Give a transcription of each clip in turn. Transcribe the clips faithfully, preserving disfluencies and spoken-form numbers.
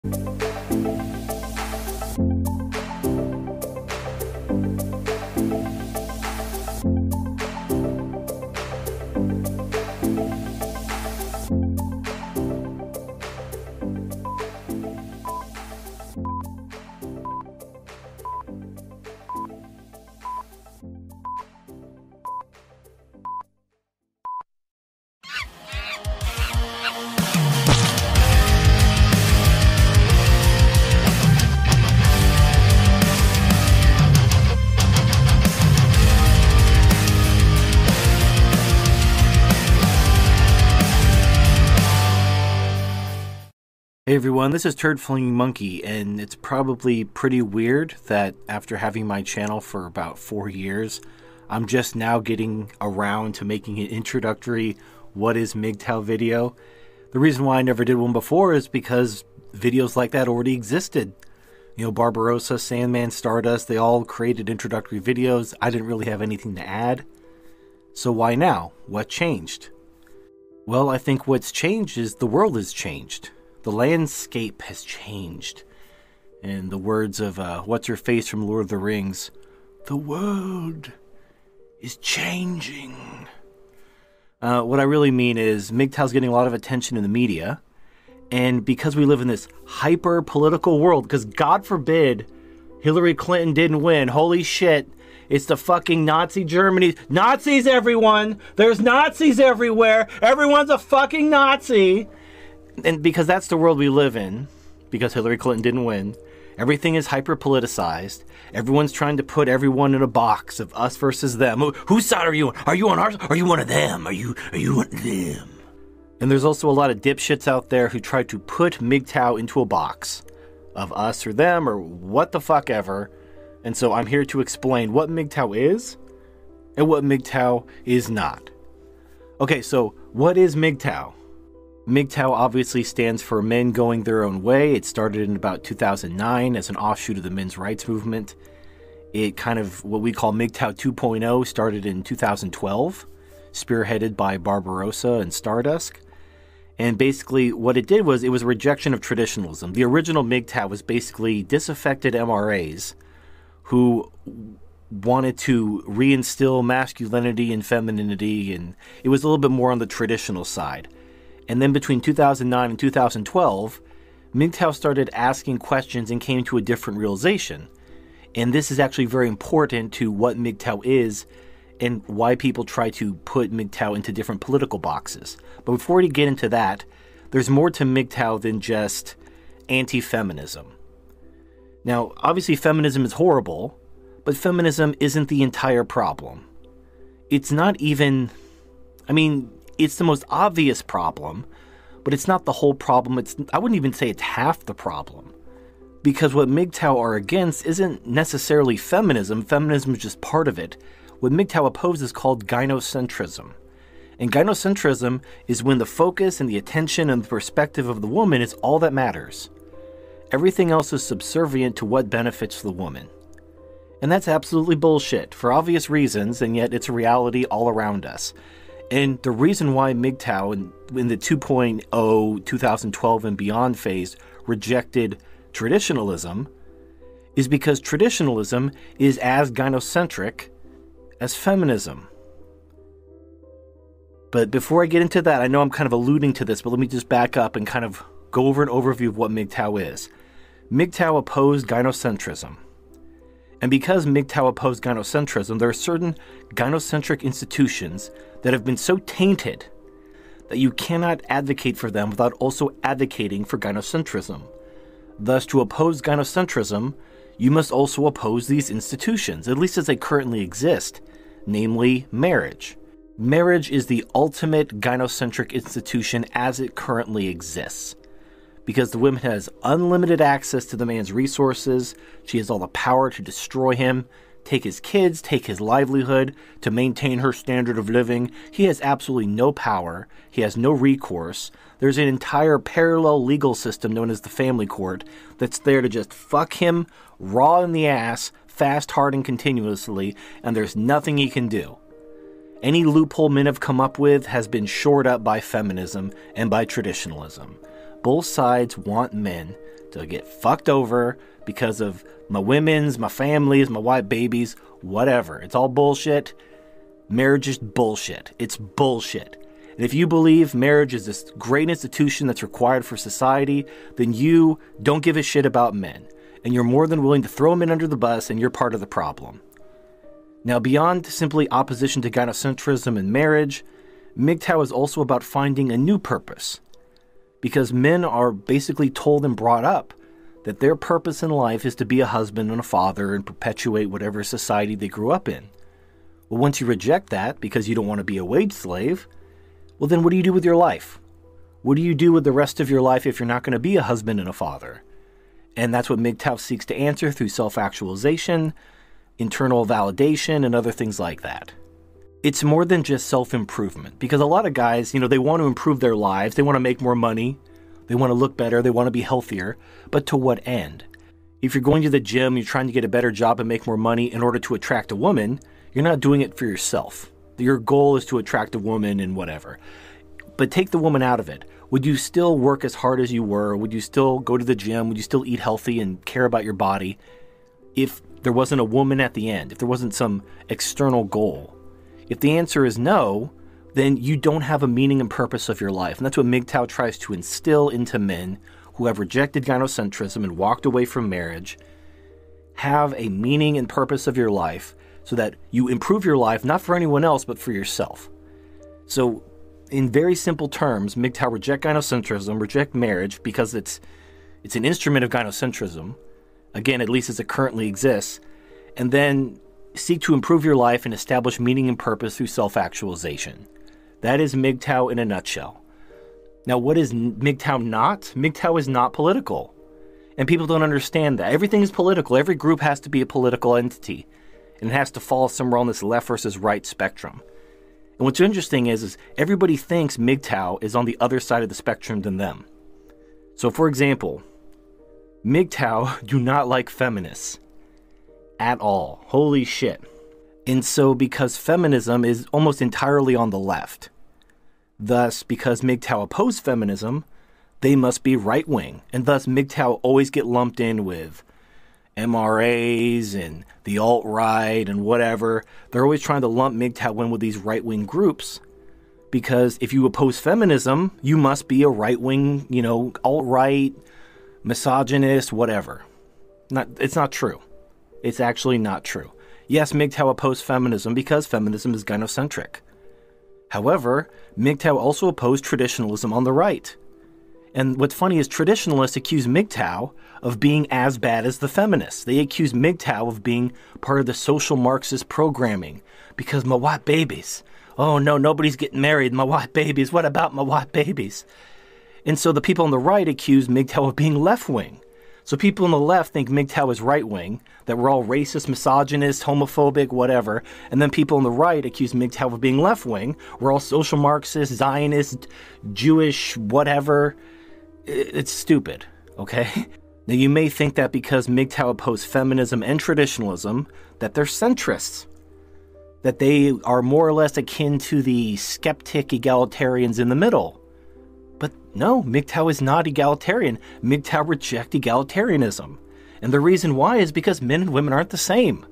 Hey everyone, this is Turd Flinging Monkey, and it's probably pretty weird that after having my channel for about four years, I'm just now getting around to making an introductory What is M G T O W video. The reason why I never did one before is because videos like that already existed. You know, Barbarossa, Sandman, Stardust, they all created introductory videos. I didn't really have anything to add. So why now? What changed? Well, I think what's changed is the world has changed. The landscape has changed. In the words of uh, What's-Her-Face from Lord of the Rings, the world is changing. Uh, what I really mean is M G T O W's getting a lot of attention in the media. And because we live in this hyper-political world, because God forbid Hillary Clinton didn't win, holy shit, it's the fucking Nazi Germany. Nazis, everyone! There's Nazis everywhere! Everyone's a fucking Nazi! And because that's the world we live in, because Hillary Clinton didn't win, everything is hyper-politicized. Everyone's trying to put everyone in a box of us versus them. Whose side are you on? Are you on ours? Are you one of them? Are you are you one of them? And there's also a lot of dipshits out there who try to put M G T O W into a box of us or them or what the fuck ever. And so I'm here to explain what M G T O W is and what M G T O W is not. Okay, so what is M G T O W? M G T O W obviously stands for Men Going Their Own Way. It started in about two thousand nine as an offshoot of the men's rights movement. It kind of, what we call M G T O W two point oh, started in two thousand twelve, spearheaded by Barbarossa and Stardust. And basically what it did was, it was a rejection of traditionalism. The original M G T O W was basically disaffected M R As who wanted to reinstill masculinity and femininity, and it was a little bit more on the traditional side. And then between two thousand nine and two thousand twelve, M G T O W started asking questions and came to a different realization. And this is actually very important to what M G T O W is and why people try to put M G T O W into different political boxes. But before we get into that, there's more to M G T O W than just anti-feminism. Now, obviously feminism is horrible, but feminism isn't the entire problem. It's not even, I mean, it's the most obvious problem, but it's not the whole problem. It's, I wouldn't even say it's half the problem. Because what M G T O W are against isn't necessarily feminism. Feminism is just part of it. What M G T O W opposes is called gynocentrism. And gynocentrism is when the focus and the attention and the perspective of the woman is all that matters. Everything else is subservient to what benefits the woman. And that's absolutely bullshit, for obvious reasons, and yet it's a reality all around us. And the reason why M G T O W in, in the two point oh, two thousand twelve and beyond phase rejected traditionalism is because traditionalism is as gynocentric as feminism. But before I get into that, I know I'm kind of alluding to this, but let me just back up and kind of go over an overview of what M G T O W is. M G T O W opposed gynocentrism. And because M G T O W opposed gynocentrism, there are certain gynocentric institutions that have been so tainted that you cannot advocate for them without also advocating for gynocentrism. Thus, to oppose gynocentrism, you must also oppose these institutions, at least as they currently exist, namely marriage. Marriage is the ultimate gynocentric institution as it currently exists. Because the woman has unlimited access to the man's resources, she has all the power to destroy him, take his kids, take his livelihood, to maintain her standard of living. He has absolutely no power. He has no recourse. There's an entire parallel legal system known as the family court that's there to just fuck him raw in the ass, fast, hard, and continuously, and there's nothing he can do. Any loophole men have come up with has been shored up by feminism and by traditionalism. Both sides want men to get fucked over because of my women's, my families, my white babies, whatever. It's all bullshit. Marriage is bullshit. It's bullshit. And if you believe marriage is this great institution that's required for society, then you don't give a shit about men. And you're more than willing to throw men under the bus, and you're part of the problem. Now, beyond simply opposition to gynocentrism in marriage, M G T O W is also about finding a new purpose. Because men are basically told and brought up that their purpose in life is to be a husband and a father and perpetuate whatever society they grew up in. Well, once you reject that because you don't want to be a wage slave, well then what do you do with your life? What do you do with the rest of your life if you're not going to be a husband and a father? And that's what M G T O W seeks to answer through self-actualization, internal validation, and other things like that. It's more than just self-improvement, because a lot of guys, you know, they want to improve their lives, they want to make more money, they want to look better, they want to be healthier, but to what end? If you're going to the gym, you're trying to get a better job and make more money in order to attract a woman, you're not doing it for yourself. Your goal is to attract a woman and whatever. But take the woman out of it. Would you still work as hard as you were? Would you still go to the gym? Would you still eat healthy and care about your body if there wasn't a woman at the end, if there wasn't some external goal? If the answer is no, then you don't have a meaning and purpose of your life. And that's what M G T O W tries to instill into men who have rejected gynocentrism and walked away from marriage. Have a meaning and purpose of your life so that you improve your life, not for anyone else, but for yourself. So in very simple terms, M G T O W reject gynocentrism, reject marriage because it's it's an instrument of gynocentrism, again, at least as it currently exists, and then seek to improve your life and establish meaning and purpose through self-actualization. That is M G T O W in a nutshell. Now, what is M G T O W not? M G T O W is not political. And people don't understand that. Everything is political. Every group has to be a political entity. And it has to fall somewhere on this left versus right spectrum. And what's interesting is, is everybody thinks M G T O W is on the other side of the spectrum than them. So, for example, M G T O W do not like feminists. At all. Holy shit. And so because feminism is almost entirely on the left, thus because M G T O W oppose feminism, they must be right-wing. And thus M G T O W always get lumped in with M R As and the alt-right and whatever. They're always trying to lump M G T O W in with these right-wing groups. Because if you oppose feminism, you must be a right-wing, you know, alt-right, misogynist, whatever. Not, it's not true. It's actually not true. Yes, M G T O W oppose feminism because feminism is gynocentric. However, M G T O W also opposed traditionalism on the right. And what's funny is traditionalists accuse M G T O W of being as bad as the feminists. They accuse M G T O W of being part of the social Marxist programming because my white babies. Oh no, nobody's getting married. My white babies. What about my white babies? And so the people on the right accuse M G T O W of being left-wing. So people on the left think M G T O W is right-wing, that we're all racist, misogynist, homophobic, whatever. And then people on the right accuse M G T O W of being left-wing. We're all social Marxist, Zionist, Jewish, whatever. It's stupid, okay? Now you may think that because M G T O W oppose feminism and traditionalism, that they're centrists. That they are more or less akin to the skeptic egalitarians in the middle. But no, M G T O W is not egalitarian. M G T O W reject egalitarianism. And the reason why is because men and women aren't the same.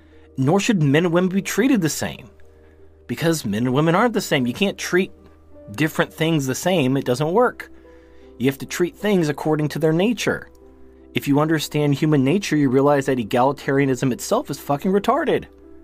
Nor should men and women be treated the same. Because men and women aren't the same. You can't treat different things the same. It doesn't work. You have to treat things according to their nature. If you understand human nature, you realize that egalitarianism itself is fucking retarded.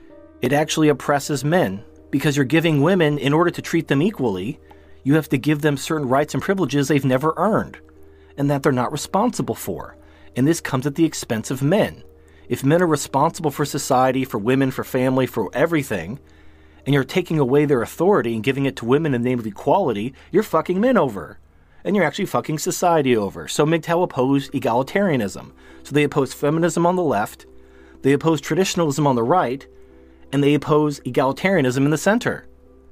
It actually oppresses men. Because you're giving women, in order to treat them equally, you have to give them certain rights and privileges they've never earned, and that they're not responsible for. And this comes at the expense of men. If men are responsible for society, for women, for family, for everything, and you're taking away their authority and giving it to women in the name of equality, you're fucking men over. And you're actually fucking society over. So M G T O W oppose egalitarianism. So they oppose feminism on the left, they oppose traditionalism on the right, and they oppose egalitarianism in the center.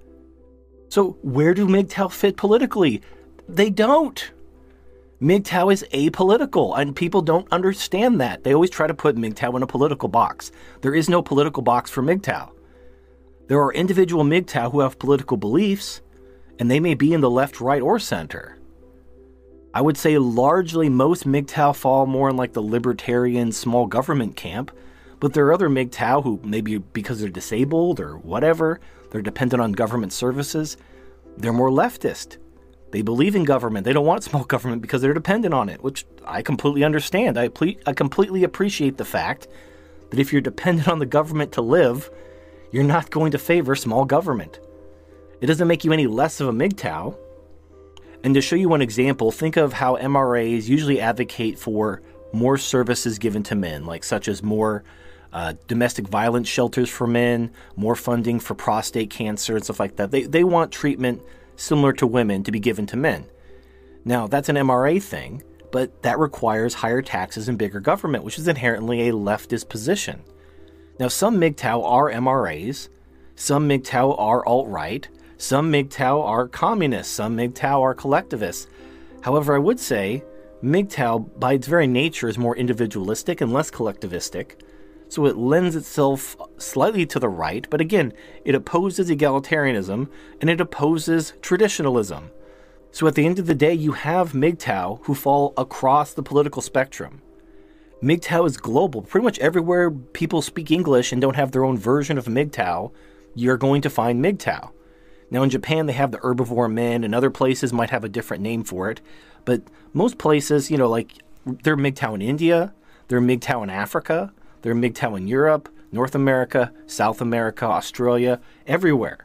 So where do M G T O W fit politically? They don't. M G T O W is apolitical, and people don't understand that. They always try to put M G T O W in a political box. There is no political box for M G T O W. There are individual M G T O W who have political beliefs, and they may be in the left, right, or center. I would say largely most M G T O W fall more in like the libertarian small government camp, but there are other M G T O W who maybe because they're disabled or whatever, they're dependent on government services, they're more leftist. They believe in government. They don't want small government because they're dependent on it, which I completely understand. I, ple- I completely appreciate the fact that if you're dependent on the government to live, you're not going to favor small government. It doesn't make you any less of a M G T O W. And to show you one example, think of how M R As usually advocate for more services given to men, like such as more uh, domestic violence shelters for men, more funding for prostate cancer and stuff like that. They, they want treatment similar to women to be given to men. Now, that's an M R A thing, but that requires higher taxes and bigger government, which is inherently a leftist position. Now, some M G T O W are M R As, some M G T O W are alt-right, some M G T O W are communists, some M G T O W are collectivists. However, I would say M G T O W, by its very nature, is more individualistic and less collectivistic, so it lends itself slightly to the right, but again, it opposes egalitarianism and it opposes traditionalism. So at the end of the day, you have M G T O W who fall across the political spectrum. M G T O W is global. Pretty much everywhere people speak English and don't have their own version of M G T O W, you're going to find M G T O W. Now in Japan, they have the herbivore men, and other places might have a different name for it. But most places, you know, like, they're M G T O W in India, they're M G T O W in Africa, they're M G T O W in Europe, North America, South America, Australia, everywhere.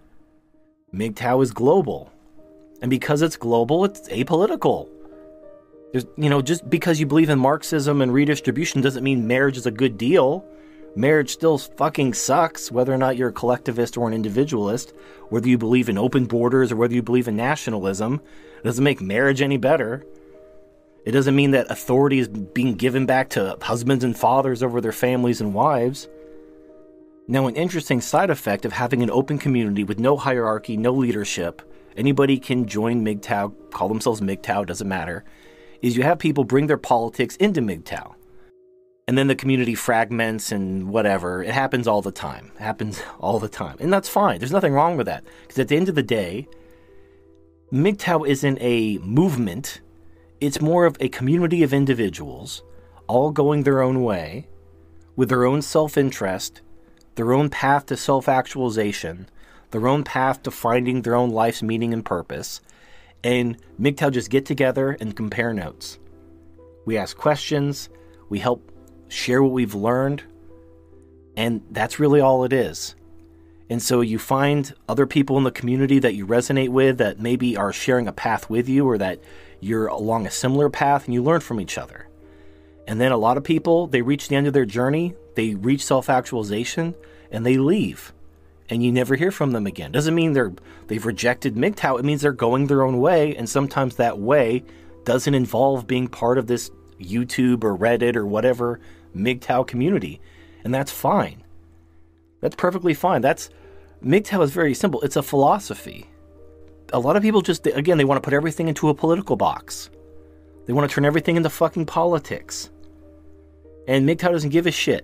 M G T O W is global. And because it's global, it's apolitical. There's, you know, just because you believe in Marxism and redistribution doesn't mean marriage is a good deal. Marriage still fucking sucks, whether or not you're a collectivist or an individualist. Whether you believe in open borders or whether you believe in nationalism, it doesn't make marriage any better. It doesn't mean that authority is being given back to husbands and fathers over their families and wives. Now, an interesting side effect of having an open community with no hierarchy, no leadership, anybody can join M G T O W, call themselves M G T O W, doesn't matter, is you have people bring their politics into M G T O W. And then the community fragments and whatever. It happens all the time. It happens all the time. And that's fine. There's nothing wrong with that. Because at the end of the day, M G T O W isn't a movement. It's more of a community of individuals, all going their own way, with their own self-interest, their own path to self-actualization, their own path to finding their own life's meaning and purpose. And M G T O W just get together and compare notes. We ask questions. We help share what we've learned, and that's really all it is. And so you find other people in the community that you resonate with that maybe are sharing a path with you or that you're along a similar path, and you learn from each other. And then a lot of people, they reach the end of their journey, they reach self-actualization, and they leave. And you never hear from them again. Doesn't mean they're, they've rejected M G T O W. It means they're going their own way, and sometimes that way doesn't involve being part of this YouTube or Reddit or whatever M G T O W community, and that's fine. That's perfectly fine. That's M G T O W is very simple. It's a philosophy. A lot of people just, again, they want to put everything into a political box. They want to turn everything into fucking politics. And M G T O W doesn't give a shit.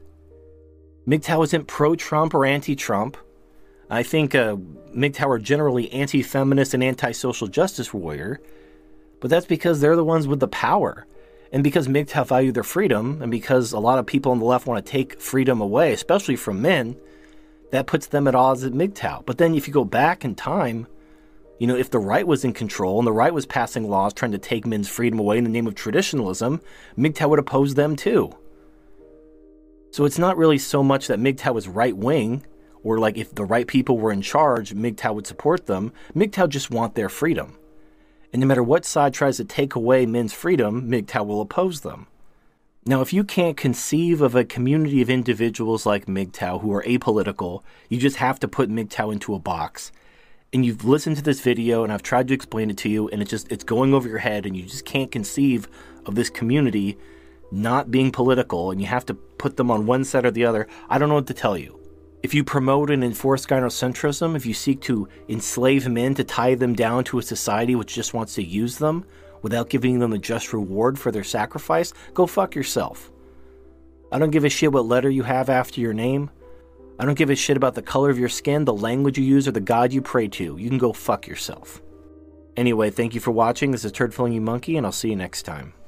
M G T O W isn't pro-Trump or anti-Trump. I think uh, M G T O W are generally anti-feminist and anti-social justice warrior, but that's because they're the ones with the power. And because M G T O W value their freedom, and because a lot of people on the left want to take freedom away, especially from men, that puts them at odds with M G T O W. But then if you go back in time, you know, if the right was in control and the right was passing laws trying to take men's freedom away in the name of traditionalism, M G T O W would oppose them too. So it's not really so much that M G T O W is right-wing, or like if the right people were in charge, M G T O W would support them. M G T O W just want their freedom. And no matter what side tries to take away men's freedom, M G T O W will oppose them. Now, if you can't conceive of a community of individuals like M G T O W who are apolitical, you just have to put M G T O W into a box. And you've listened to this video, and I've tried to explain it to you, and it's just, it's going over your head, and you just can't conceive of this community not being political, and you have to put them on one side or the other. I don't know what to tell you. If you promote and enforce gynocentrism, if you seek to enslave men to tie them down to a society which just wants to use them without giving them a just reward for their sacrifice, go fuck yourself. I don't give a shit what letter you have after your name. I don't give a shit about the color of your skin, the language you use, or the God you pray to. You can go fuck yourself. Anyway, thank you for watching. This is Turd Flinging Monkey, and I'll see you next time.